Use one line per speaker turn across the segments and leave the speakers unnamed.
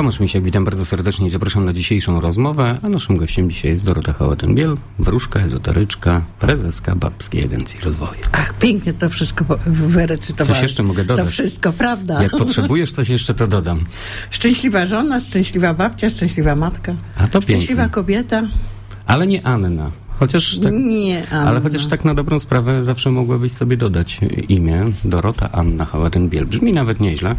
Tomasz Misiak, witam bardzo serdecznie i zapraszam na dzisiejszą rozmowę, a naszym gościem dzisiaj jest Dorota Hałatyn-Biel, wróżka, ezoteryczka, prezeska Babskiej Agencji Rozwoju.
Ach, pięknie to wszystko wyrecytowałem.
Coś jeszcze mogę dodać?
To wszystko, prawda?
Jak potrzebujesz coś jeszcze, to dodam.
Szczęśliwa żona, szczęśliwa babcia, szczęśliwa matka.
A to pięknie.
Szczęśliwa kobieta.
Ale nie Anna. Chociaż tak,
nie Anna.
Ale chociaż tak na dobrą sprawę zawsze mogłabyś sobie dodać imię Dorota Anna Hałatyn-Biel. Brzmi nawet nieźle.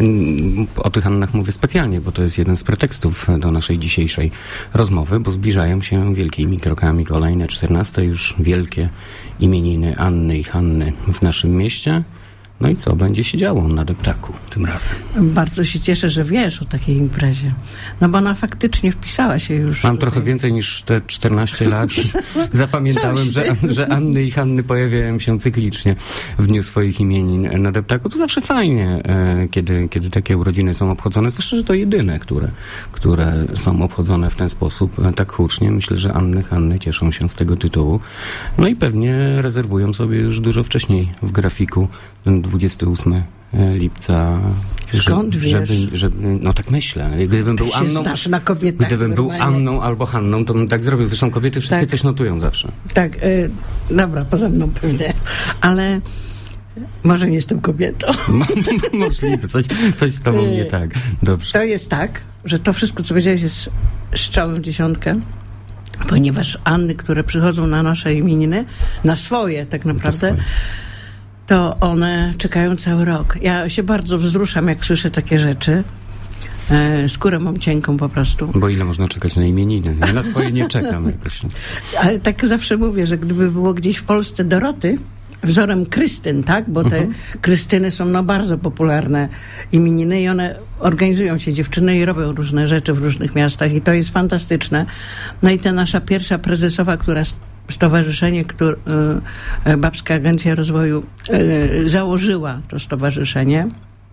O tych Annach mówię specjalnie, bo to jest jeden z pretekstów do naszej dzisiejszej rozmowy, bo zbliżają się wielkimi krokami kolejne 14 już wielkie imieniny Anny i Hanny w naszym mieście. No i co będzie się działo na deptaku tym razem?
Bardzo się cieszę, że wiesz o takiej imprezie. No bo ona faktycznie wpisała się już.
Mam trochę więcej niż te 14 lat. Zapamiętałem, że Anny i Hanny pojawiają się cyklicznie w dniu swoich imienin na deptaku. To zawsze fajnie, kiedy takie urodziny są obchodzone. Zwłaszcza, że to jedyne, które są obchodzone w ten sposób tak hucznie. Myślę, że Anny, Hanny cieszą się z tego tytułu. No i pewnie rezerwują sobie już dużo wcześniej w grafiku 28 lipca.
Skąd wiesz?
No tak myślę. Gdybym był Anną,
na kobietach,
gdybym był Anną albo Hanną, to bym tak zrobił. Zresztą kobiety wszystkie coś notują zawsze.
Tak, dobra, poza mną pewnie. Ale może nie jestem kobietą.
Możliwe, coś z tobą nie tak. Dobrze.
To jest tak, że to wszystko, co powiedziałeś, jest strzałem w dziesiątkę. Ponieważ Anny, które przychodzą na nasze imieniny, na swoje tak naprawdę, to one czekają cały rok. Ja się bardzo wzruszam, jak słyszę takie rzeczy. Skórę mam cienką po prostu.
Bo ile można czekać na imieniny? Ja na swoje nie czekam jakoś.
Ale tak zawsze mówię, że gdyby było gdzieś w Polsce Doroty, wzorem Krystyn, tak? Bo te Krystyny są bardzo popularne imieniny i one organizują się, dziewczyny, i robią różne rzeczy w różnych miastach i to jest fantastyczne. No i ta nasza pierwsza prezesowa, która stowarzyszenie, Babska Agencja Rozwoju założyła to stowarzyszenie,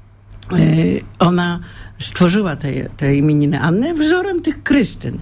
ona stworzyła te imieniny Anny wzorem tych Krystyn.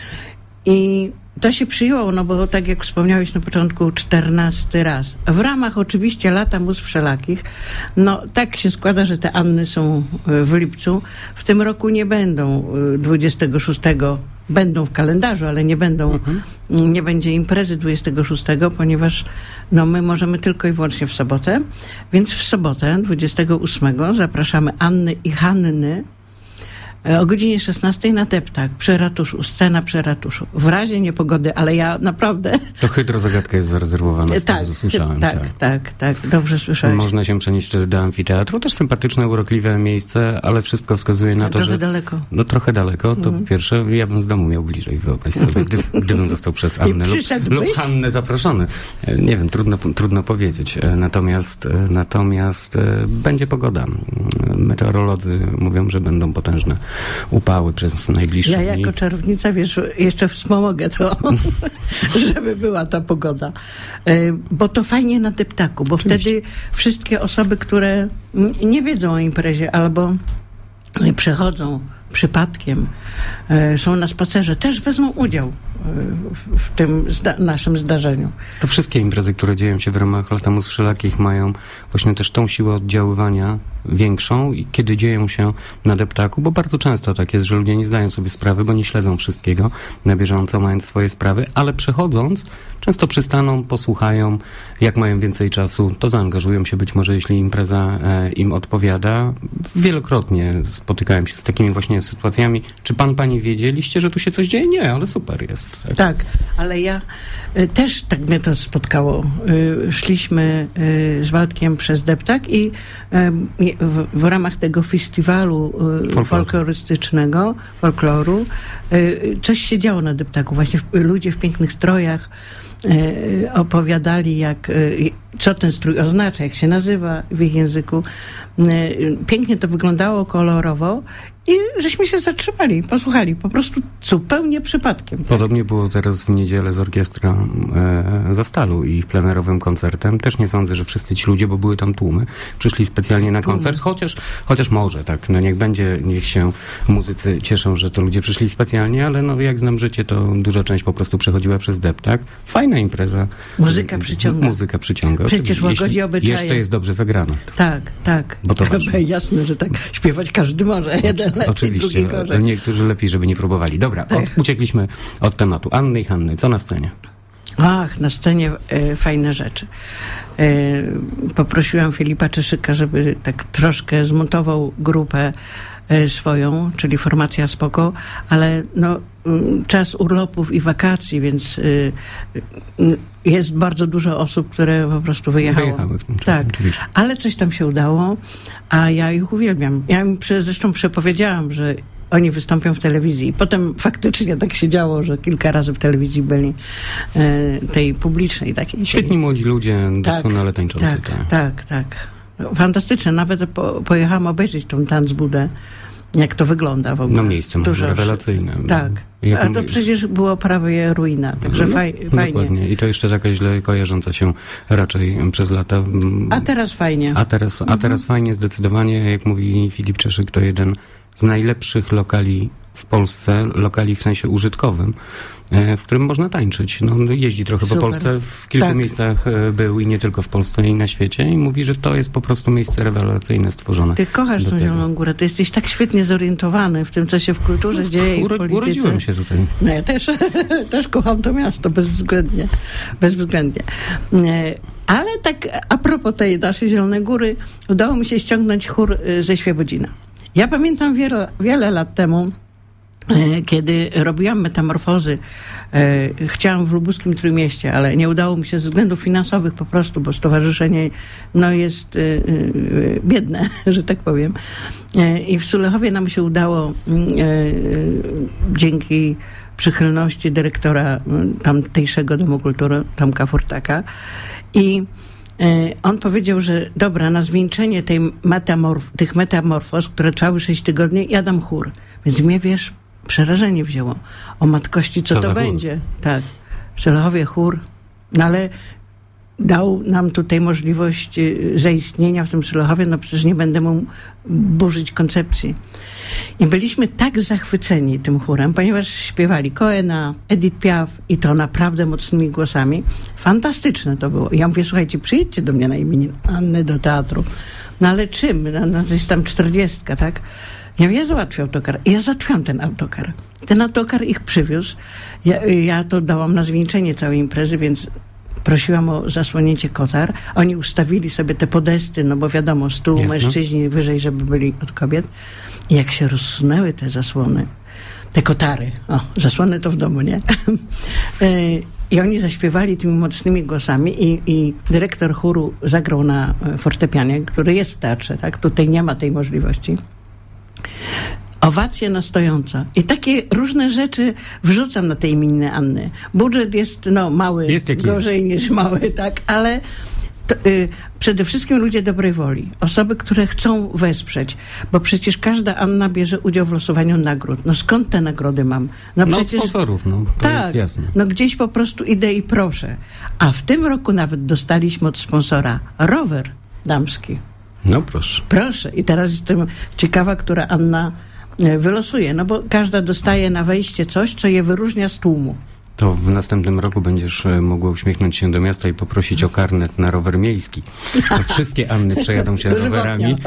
I to się przyjęło, no bo tak jak wspomniałeś na początku, 14 raz. W ramach oczywiście Lata Mus Wszelakich. No tak się składa, że te Anny są w lipcu. W tym roku nie będą 26. Będą w kalendarzu, ale nie będzie imprezy 26, ponieważ no, my możemy tylko i wyłącznie w sobotę. Więc w sobotę 28 zapraszamy Anny i Hanny o godzinie 16 na deptak przy ratuszu, scena przy ratuszu. W razie niepogody, ale ja naprawdę...
To hydrozagadka jest zarezerwowana, z tego, co słyszałem.
Tak, dobrze słyszałeś.
Można się przenieść wtedy do amfiteatru. Też sympatyczne, urokliwe miejsce, ale wszystko wskazuje na to, że...
daleko.
No trochę daleko, to po pierwsze, ja bym z domu miał bliżej, wyobraź sobie, gdybym został przez Annę lub Hannę zaproszony. Nie wiem, trudno powiedzieć. Natomiast będzie pogoda. Meteorolodzy mówią, że będą potężne upały przez najbliższe dni.
Ja jako czarownica, wiesz, jeszcze wspomogę to, żeby była ta pogoda. Bo to fajnie na deptaku, bo wtedy wszystkie osoby, które nie wiedzą o imprezie albo przechodzą przypadkiem, są na spacerze, też wezmą udział w tym naszym zdarzeniu.
To wszystkie imprezy, które dzieją się w ramach Lata Mus Wszelakich, mają właśnie też tą siłę oddziaływania większą i kiedy dzieją się na deptaku, bo bardzo często tak jest, że ludzie nie zdają sobie sprawy, bo nie śledzą wszystkiego na bieżąco, mając swoje sprawy, ale przechodząc, często przystaną, posłuchają, jak mają więcej czasu, to zaangażują się być może, jeśli impreza im odpowiada. Wielokrotnie spotykałem się z takimi właśnie sytuacjami. Czy pani wiedzieliście, że tu się coś dzieje? Nie, ale super jest.
Tak, ale ja też tak mnie to spotkało. Szliśmy z Waldkiem przez deptak i w ramach tego festiwalu folklorystycznego, folkloru, coś się działo na deptaku. Właśnie ludzie w pięknych strojach opowiadali, co ten strój oznacza, jak się nazywa w ich języku. Pięknie to wyglądało, kolorowo i żeśmy się zatrzymali, posłuchali, po prostu zupełnie przypadkiem. Tak?
Podobnie było teraz w niedzielę z orkiestrą Zastalu i plenerowym koncertem. Też nie sądzę, że wszyscy ci ludzie, bo były tam tłumy, przyszli specjalnie na koncert, chociaż może, tak, no niech się muzycy cieszą, że to ludzie przyszli specjalnie, ale no jak znam życie, to duża część po prostu przechodziła przez deptak. Fajna impreza.
Muzyka przyciąga. Przecież łagodzi obyczaje.
Jeszcze jest dobrze zagrana.
Tak.
Bo to ważne.
Jasne, że tak. Śpiewać każdy może. lepiej
oczywiście.
drugi gorzej.
Niektórzy lepiej, żeby nie próbowali. Dobra, uciekliśmy od tematu. Anny i Hanny, co na scenie?
Ach, na scenie fajne rzeczy. Poprosiłam Filipa Czeszyka, żeby tak troszkę zmontował grupę swoją, czyli formacja Spoko, ale no, czas urlopów i wakacji, więc jest bardzo dużo osób, które po prostu wyjechały
w tym czasie,
tak,
oczywiście.
ale coś tam się udało, a ja ich uwielbiam. Ja im zresztą przepowiedziałam, że oni wystąpią w telewizji. Potem faktycznie tak się działo, że kilka razy w telewizji byli tej publicznej. Takiej,
Świetni młodzi ludzie, doskonale tańczący.
Tak. No, fantastyczne. Nawet pojechałam obejrzeć tą Tanzbudę, jak to wygląda w ogóle.
No miejsce może rewelacyjne.
Tak. A to przecież było prawie ruina, także fajnie.
Dokładnie. I to jeszcze taka źle kojarząca się raczej przez lata.
A teraz fajnie.
A teraz fajnie, zdecydowanie. Jak mówi Filip Czeszyk, to jeden z najlepszych lokali w Polsce, lokali w sensie użytkowym, w którym można tańczyć. No, jeździ trochę po Polsce, w kilku miejscach był i nie tylko w Polsce i na świecie i mówi, że to jest po prostu miejsce rewelacyjne stworzone.
Ty kochasz tą Zieloną Górę, ty jesteś tak świetnie zorientowany w tym, co się w kulturze dzieje i w polityce.
Urodziłem się tutaj.
No ja też kocham to miasto, bezwzględnie. Ale tak a propos tej naszej Zielonej Góry, udało mi się ściągnąć chór ze Świebodzina. Ja pamiętam wiele lat temu, kiedy robiłam metamorfozy, chciałam w lubuskim Trójmieście, ale nie udało mi się ze względów finansowych po prostu, bo stowarzyszenie no, jest biedne, że tak powiem. I w Sulechowie nam się udało dzięki przychylności dyrektora tamtejszego Domu Kultury, Tomka Furtaka. I on powiedział, że dobra, na zwieńczenie tych metamorfoz, które trwały 6 tygodni, ja dam chór. Więc mnie, wiesz, przerażenie wzięło. O matkości, co to będzie? Chór? Tak. W Sulechowie chór. No ale dał nam tutaj możliwość zaistnienia w tym Sulechowie, no przecież nie będę mu burzyć koncepcji. I byliśmy tak zachwyceni tym chórem, ponieważ śpiewali Coena, Edith Piaf i to naprawdę mocnymi głosami. Fantastyczne to było. I ja mówię, słuchajcie, przyjedźcie do mnie na imię Anny do teatru. No ale czym? No jest tam 40, tak? Ja załatwię autokar. I ja załatwiłam ten autokar. Ten autokar ich przywiózł. Ja to dałam na zwieńczenie całej imprezy, więc prosiłam o zasłonięcie kotar. Oni ustawili sobie te podesty, no bo wiadomo, mężczyźni wyżej, żeby byli od kobiet. I jak się rozsunęły te zasłony, te kotary, zasłony to w domu, nie? I oni zaśpiewali tymi mocnymi głosami i dyrektor chóru zagrał na fortepianie, który jest w teatrze, tak? Tutaj nie ma tej możliwości. Owacje na stojąco. I takie różne rzeczy wrzucam na te imieniny Anny. Budżet jest mały, gorzej niż mały, tak, ale to, przede wszystkim ludzie dobrej woli. Osoby, które chcą wesprzeć, bo przecież każda Anna bierze udział w losowaniu nagród. No skąd te nagrody mam?
No przecież, od sponsorów, to jest jasne.
No gdzieś po prostu idę i proszę. A w tym roku nawet dostaliśmy od sponsora rower damski.
No proszę.
Proszę. I teraz jestem ciekawa, która Anna wylosuje, no bo każda dostaje na wejście coś, co je wyróżnia z tłumu.
To w następnym roku będziesz mogła uśmiechnąć się do miasta i poprosić o karnet na rower miejski. To wszystkie Anny przejadą się rowerami.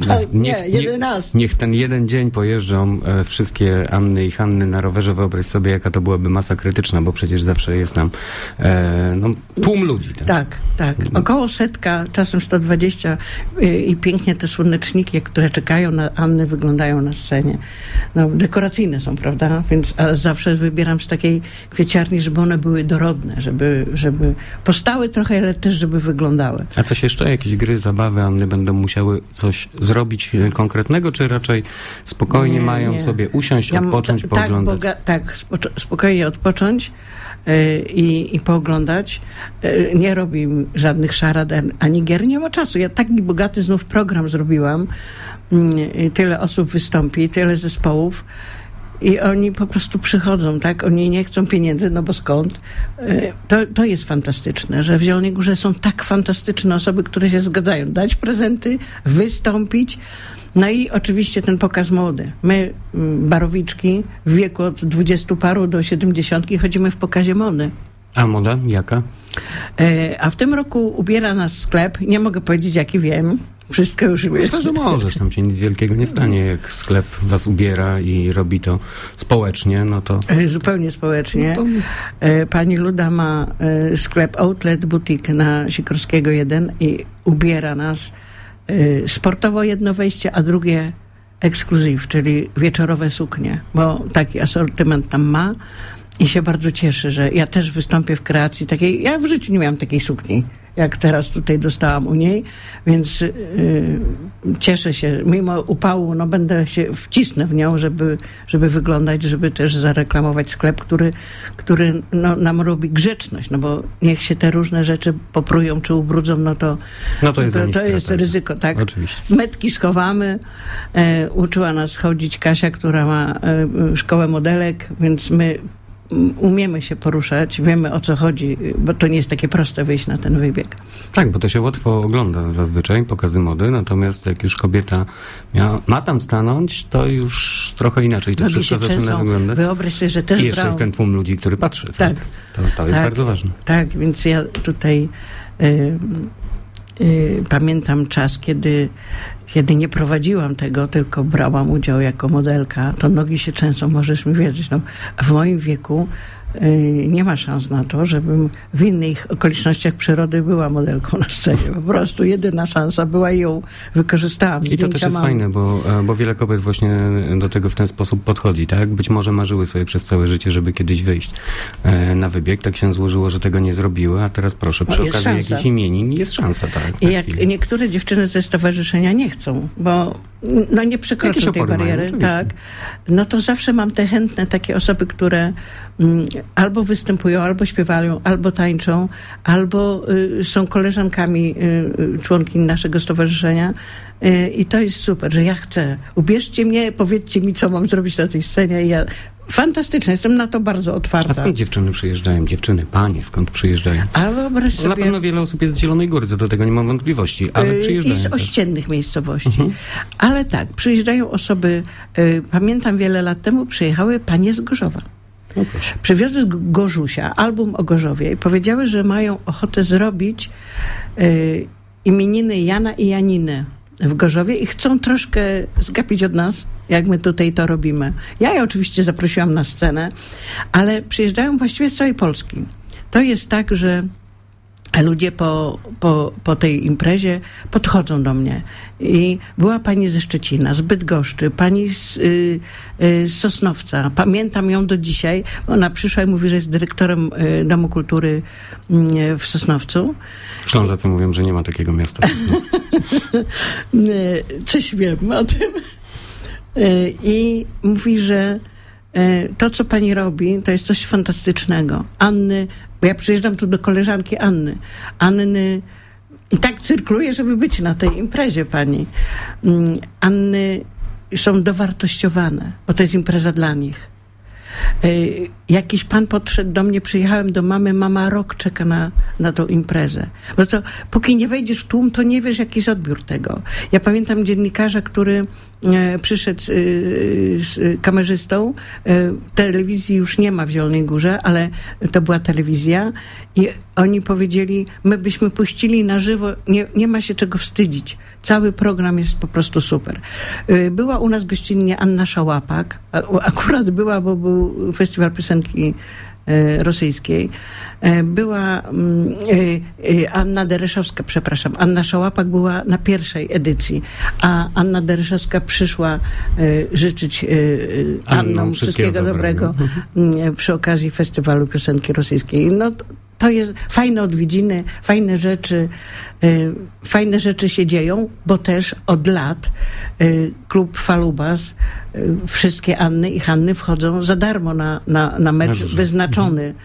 Niech ten jeden dzień pojeżdżą wszystkie Anny i Hanny na rowerze. Wyobraź sobie, jaka to byłaby masa krytyczna, bo przecież zawsze jest tam tłum ludzi.
Tak. Około 100, czasem 120 i pięknie te słoneczniki, które czekają na Anny, wyglądają na scenie. No, dekoracyjne są, prawda? Więc zawsze wybieram z takiej kwieciarni, żeby one były dorodne, żeby postały trochę, ale też żeby wyglądały.
A coś jeszcze? Jakieś gry, zabawy Anny będą musiały coś zrobić konkretnego, czy raczej spokojnie mają sobie usiąść, odpocząć, pooglądać?
Spokojnie odpocząć i pooglądać. Nie robię żadnych szarad ani gier, nie ma czasu. Ja taki bogaty znów program zrobiłam. Tyle osób wystąpi, tyle zespołów. I oni po prostu przychodzą, tak? Oni nie chcą pieniędzy, no bo skąd? To jest fantastyczne, że w Zielonej Górze są tak fantastyczne osoby, które się zgadzają dać prezenty, wystąpić. No i oczywiście ten pokaz mody. My, barowiczki, w wieku od 20 paru do 70 chodzimy w pokazie mody.
A moda jaka?
A w tym roku ubiera nas sklep, nie mogę powiedzieć jaki, wiem, Wszystko już wie.
Myślę, że możesz, tam się nic wielkiego nie stanie. Jak sklep was ubiera i robi to społecznie, no to...
Zupełnie społecznie.
No
Pani Luda ma sklep Outlet Boutique na Sikorskiego 1 i ubiera nas sportowo jedno wejście, a drugie ekskluzyw, czyli wieczorowe suknie, bo taki asortyment tam ma i się bardzo cieszy, że ja też wystąpię w kreacji takiej. Ja w życiu nie miałam takiej sukni, jak teraz tutaj dostałam u niej, więc cieszę się. Mimo upału, no będę się wcisnę w nią, żeby wyglądać, żeby też zareklamować sklep, który no, nam robi grzeczność, no bo niech się te różne rzeczy poprują czy ubrudzą, no to jest ryzyko, tak?
Oczywiście.
Metki schowamy. Uczyła nas chodzić Kasia, która ma szkołę modelek, więc my umiemy się poruszać, wiemy o co chodzi, bo to nie jest takie proste wyjść na ten wybieg.
Tak, bo to się łatwo ogląda zazwyczaj, pokazy mody, natomiast jak już kobieta ma tam stanąć, to już trochę inaczej to wszystko zaczyna wyglądać.
Wyobraź sobie, że też
i jeszcze jest ten tłum ludzi, który patrzy. Tak. To jest bardzo ważne.
Tak, więc ja tutaj pamiętam czas, kiedy nie prowadziłam tego, tylko brałam udział jako modelka, to nogi się trzęsą, możesz mi wierzyć. No, w moim wieku nie ma szans na to, żebym w innych okolicznościach przyrody była modelką na scenie. Po prostu jedyna szansa była i ją wykorzystałam.
I to też jest fajne, bo wiele kobiet właśnie do tego w ten sposób podchodzi, tak? Być może marzyły sobie przez całe życie, żeby kiedyś wyjść na wybieg. Tak się złożyło, że tego nie zrobiły, a teraz proszę, przy okazji jakichś imienin jest szansa, tak?
I jak niektóre dziewczyny ze stowarzyszenia nie chcą, bo no nie przekroczą tej bariery, tak, no to zawsze mam te chętne takie osoby, które albo występują, albo śpiewają, albo tańczą, albo są koleżankami członkiń naszego stowarzyszenia i to jest super, że ja chcę. Ubierzcie mnie, powiedzcie mi, co mam zrobić na tej scenie i ja fantastycznie, jestem na to bardzo otwarta.
A skąd dziewczyny przyjeżdżają? Panie, skąd przyjeżdżają?
A wyobraź sobie...
Na pewno wiele osób jest z Zielonej Góry, co do tego nie mam wątpliwości, ale przyjeżdżają.
I z ościennych miejscowości. Ale tak, przyjeżdżają osoby, pamiętam wiele lat temu przyjechały panie z Gorzowa.
No proszę.
Przywiozły z Gorzusia album o Gorzowie i powiedziały, że mają ochotę zrobić imieniny Jana i Janiny w Gorzowie i chcą troszkę zgapić od nas, jak my tutaj to robimy. Ja je oczywiście zaprosiłam na scenę, ale przyjeżdżają właściwie z całej Polski. To jest tak, że ludzie po tej imprezie podchodzą do mnie. I była pani ze Szczecina, z Bydgoszczy, pani z Sosnowca. Pamiętam ją do dzisiaj. Ona przyszła i mówi, że jest dyrektorem Domu Kultury w Sosnowcu.
Ślązacy mówią, że nie ma takiego miasta w Sosnowcu.
Coś wiem o tym. I mówi, że to, co pani robi, to jest coś fantastycznego. Anny, bo ja przyjeżdżam tu do koleżanki Anny i tak cyrkluję, żeby być na tej imprezie pani. Anny są dowartościowane, bo to jest impreza dla nich. Jakiś pan podszedł do mnie, przyjechałem do mamy, mama rok czeka na tą imprezę. Bo to póki nie wejdziesz w tłum, to nie wiesz, jaki jest odbiór tego. Ja pamiętam dziennikarza, który przyszedł z kamerzystą. Telewizji już nie ma w Zielonej Górze, ale to była telewizja i oni powiedzieli, my byśmy puścili na żywo, nie ma się czego wstydzić. Cały program jest po prostu super. Była u nas gościnnie Anna Szałapak. Akurat była, bo był festiwal piosenki rosyjskiej. Była Anna Dereszowska, przepraszam. Anna Szałapak była na pierwszej edycji, a Anna Dereszowska przyszła życzyć Annom wszystkiego dobrego przy okazji festiwalu piosenki rosyjskiej. No, to jest fajne odwiedziny, fajne rzeczy się dzieją, bo też od lat klub Falubas, wszystkie Anny i Hanny wchodzą za darmo na mecz wyznaczony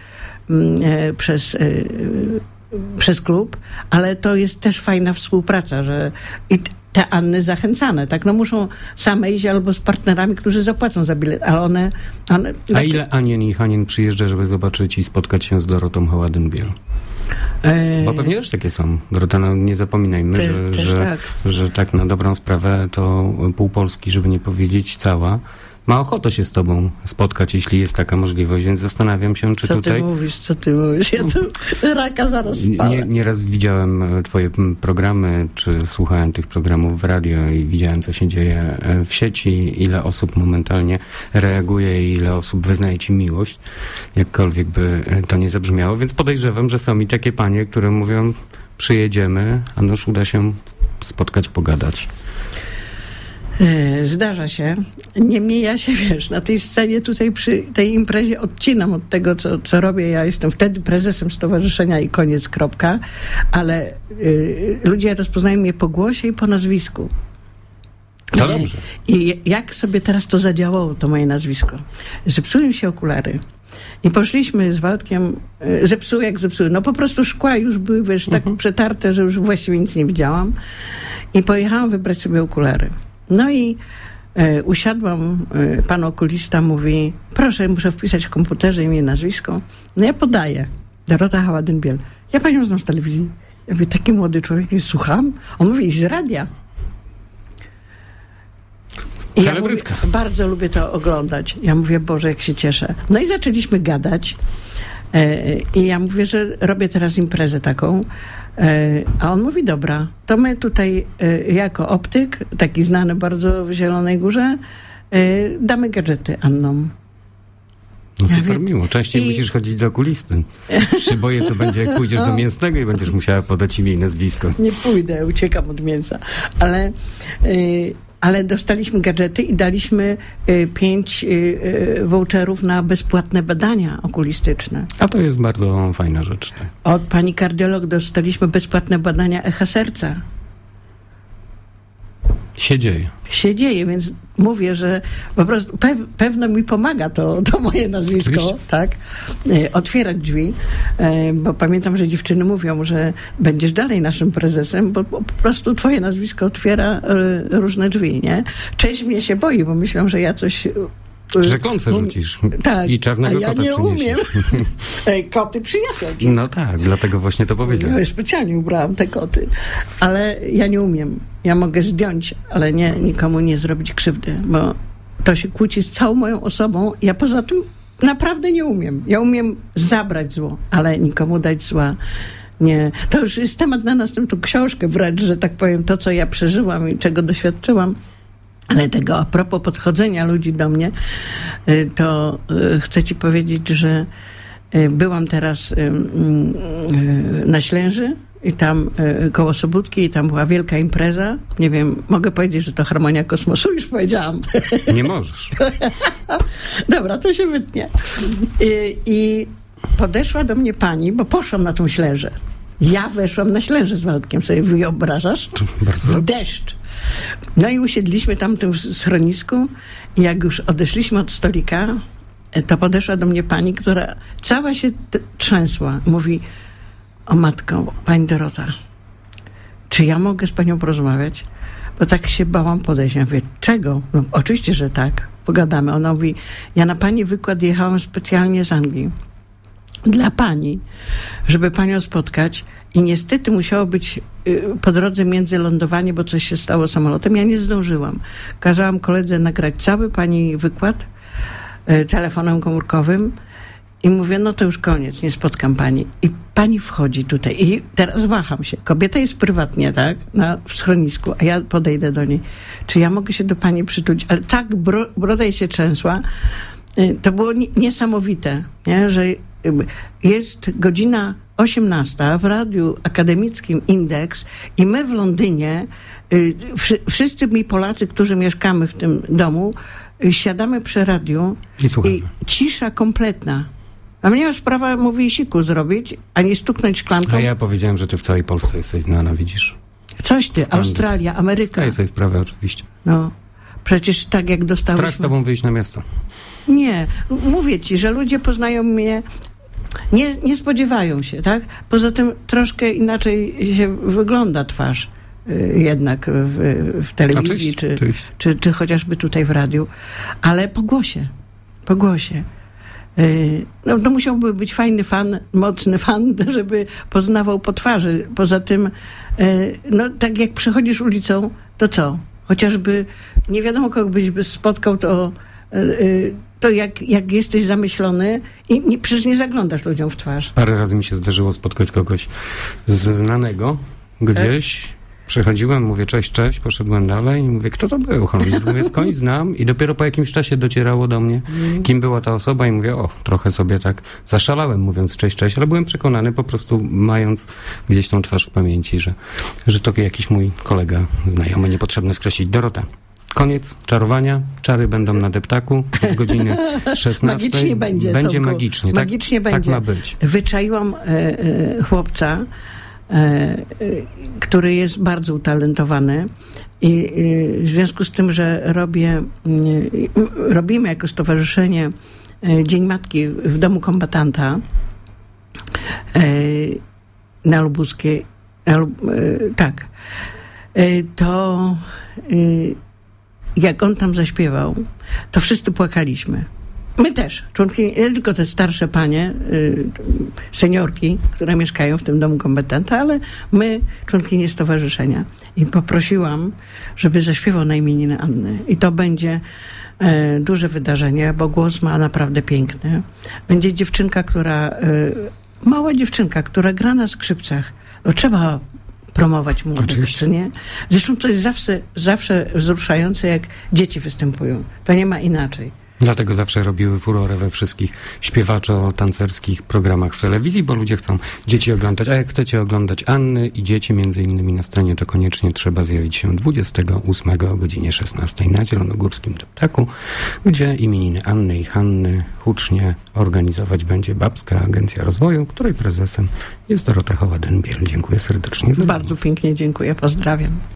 przez klub, ale to jest też fajna współpraca, że i te Anny zachęcane, tak? No muszą same iść albo z partnerami, którzy zapłacą za bilet, ale one
A ile Anien i Hanien przyjeżdża, żeby zobaczyć i spotkać się z Dorotą Hoładyn-Biel? Bo pewnie też takie są. Dorota, no nie zapominajmy, że tak na dobrą sprawę to pół Polski, żeby nie powiedzieć cała, ma ochotę się z tobą spotkać, jeśli jest taka możliwość, więc zastanawiam się, czy
Co
tutaj...
Co ty mówisz? Ja tu raka zaraz spalę.
Nieraz widziałem twoje programy, czy słuchałem tych programów w radio i widziałem, co się dzieje w sieci, ile osób momentalnie reaguje i ile osób wyznaje ci miłość, jakkolwiek by to nie zabrzmiało, więc podejrzewam, że są i takie panie, które mówią, przyjedziemy, a noż uda się spotkać, pogadać.
Zdarza się. Niemniej ja się, na tej scenie tutaj przy tej imprezie odcinam od tego, co robię. Ja jestem wtedy prezesem stowarzyszenia i koniec, kropka. Ale ludzie rozpoznają mnie po głosie i po nazwisku.
To dobrze.
I jak sobie teraz to zadziałało, to moje nazwisko. Zepsuły mi się okulary. I poszliśmy z Waldkiem, zepsuły. No po prostu szkła już były, tak przetarte, że już właściwie nic nie widziałam. I pojechałam wybrać sobie okulary. No i usiadłam, pan okulista mówi, proszę, muszę wpisać w komputerze imię, nazwisko. No ja podaję. Dorota Haładyn-Biel. Ja panią znam z telewizji. Ja mówię, taki młody człowiek, on mówi, z radia. I ja mówię, bardzo lubię to oglądać. Ja mówię, Boże, jak się cieszę. No i zaczęliśmy gadać. I ja mówię, że robię teraz imprezę taką. A on mówi, dobra, to my tutaj jako optyk, taki znany bardzo w Zielonej Górze, damy gadżety Annom.
No super miło. Częściej musisz chodzić do okulisty. Się boję, co będzie, jak pójdziesz do mięsnego i będziesz musiała podać imię i nazwisko.
Nie pójdę, uciekam od mięsa. Ale dostaliśmy gadżety i daliśmy 5 voucherów na bezpłatne badania okulistyczne.
A to jest bardzo fajna rzecz. Tak.
Od pani kardiolog dostaliśmy bezpłatne badania echa serca. Się dzieje, więc mówię, że po prostu pewno mi pomaga to moje nazwisko, oczywiście. Tak, otwierać drzwi, bo pamiętam, że dziewczyny mówią, że będziesz dalej naszym prezesem, bo po prostu twoje nazwisko otwiera różne drzwi, nie? Część mnie się boi, bo myślą, że ja coś...
Że klątwę rzucisz.
Tak,
i czarnego kota
nie
przyniesiesz.
umiem. Koty przyniosą.
No tak, dlatego właśnie to powiedziałem.
Ja specjalnie ubrałam te koty, ale ja nie umiem. Ja mogę zdjąć, ale nikomu nie zrobić krzywdy, bo to się kłóci z całą moją osobą. Ja poza tym naprawdę nie umiem. Ja umiem zabrać zło, ale nikomu dać zła nie. To już jest temat na następną książkę wręcz, że tak powiem, to co ja przeżyłam i czego doświadczyłam. Ale tego a propos podchodzenia ludzi do mnie, to chcę ci powiedzieć, że byłam teraz na Ślęży i tam koło Sobótki i tam była wielka impreza. Nie wiem, mogę powiedzieć, że to Harmonia Kosmosu, już powiedziałam.
Nie możesz.
Dobra, to się wytnie. I podeszła do mnie pani, bo poszłam na tą Ślężę. Ja weszłam na Ślężę z Waldkiem, sobie wyobrażasz? W deszcz. No i usiedliśmy tam w tym schronisku i jak już odeszliśmy od stolika, to podeszła do mnie pani, która cała się trzęsła. Mówi, o matko, pani Dorota, czy ja mogę z panią porozmawiać? Bo tak się bałam podejść. Ja mówię, czego? No oczywiście, że tak. Pogadamy. Ona mówi, ja na pani wykład jechałam specjalnie z Anglii. Dla pani, żeby panią spotkać i niestety musiało być po drodze międzylądowanie, bo coś się stało samolotem. Ja nie zdążyłam. Kazałam koledze nagrać cały pani wykład telefonem komórkowym i mówię, no to już koniec, nie spotkam pani. I pani wchodzi tutaj i teraz waham się. Kobieta jest prywatnie, tak, w schronisku, a ja podejdę do niej. Czy ja mogę się do pani przytulić? Ale tak broda jej się trzęsła. To było niesamowite, nie? Że jest godzina 18 w radiu akademickim Indeks i my w Londynie, wszyscy my Polacy, którzy mieszkamy w tym domu, siadamy przy radiu i cisza kompletna. A mnie masz prawa, mówi, siku zrobić, a nie stuknąć szklanką.
A ja powiedziałem, że ty w całej Polsce jesteś znana, widzisz?
Coś ty, Australia, Ameryka.
Zdaję sobie sprawę, oczywiście.
No, przecież tak jak dostałeś...
Strach z tobą wyjść na miasto.
Nie, mówię ci, że ludzie poznają mnie, nie spodziewają się, tak? Poza tym troszkę inaczej się wygląda twarz jednak w telewizji, czy chociażby tutaj w radiu, ale po głosie. No to musiałby być fajny fan, mocny fan, żeby poznawał po twarzy. Poza tym, no tak jak przechodzisz ulicą, to co? Chociażby nie wiadomo, kogo byś spotkał, to to jak jesteś zamyślony i przecież nie zaglądasz ludziom w twarz.
Parę razy mi się zdarzyło spotkać kogoś znanego gdzieś. Przychodziłem, mówię cześć, poszedłem dalej i mówię, kto to był? Mówię, skądś znam i dopiero po jakimś czasie docierało do mnie, kim była ta osoba i mówię, trochę sobie tak zaszalałem mówiąc cześć, ale byłem przekonany po prostu mając gdzieś tą twarz w pamięci, że to jakiś mój kolega znajomy, niepotrzebne skreślić. Dorota. Koniec czarowania. Czary będą na deptaku w godzinie 16.
Magicznie będzie.
Będzie
Tomku.
magicznie.
Magicznie
tak,
będzie.
Tak ma być.
Wyczaiłam chłopca, który jest bardzo utalentowany i w związku z tym, że robimy jako stowarzyszenie Dzień Matki w Domu Kombatanta na Lubuskiej, tak, to jak on tam zaśpiewał, to wszyscy płakaliśmy. My też, członkini, nie tylko te starsze panie, seniorki, które mieszkają w tym Domu Kombatanta, ale my, członkinie stowarzyszenia. I poprosiłam, żeby zaśpiewał na imieniny Anny. I to będzie duże wydarzenie, bo głos ma naprawdę piękny. Będzie dziewczynka, mała dziewczynka, która gra na skrzypcach. No, trzeba promować młodych, czy nie? Zresztą to jest zawsze wzruszające, jak dzieci występują. To nie ma inaczej.
Dlatego zawsze robiły furorę we wszystkich śpiewaczo-tancerskich programach w telewizji, bo ludzie chcą dzieci oglądać. A jak chcecie oglądać Anny i dzieci między innymi na scenie, to koniecznie trzeba zjawić się 28 o godzinie 16 na Zielonogórskim Deptaku, gdzie imieniny Anny i Hanny hucznie organizować będzie Babska Agencja Rozwoju, której prezesem jest Dorota Hoła-Dębiel. Dziękuję serdecznie za
Bardzo pięknie dziękuję, pozdrawiam.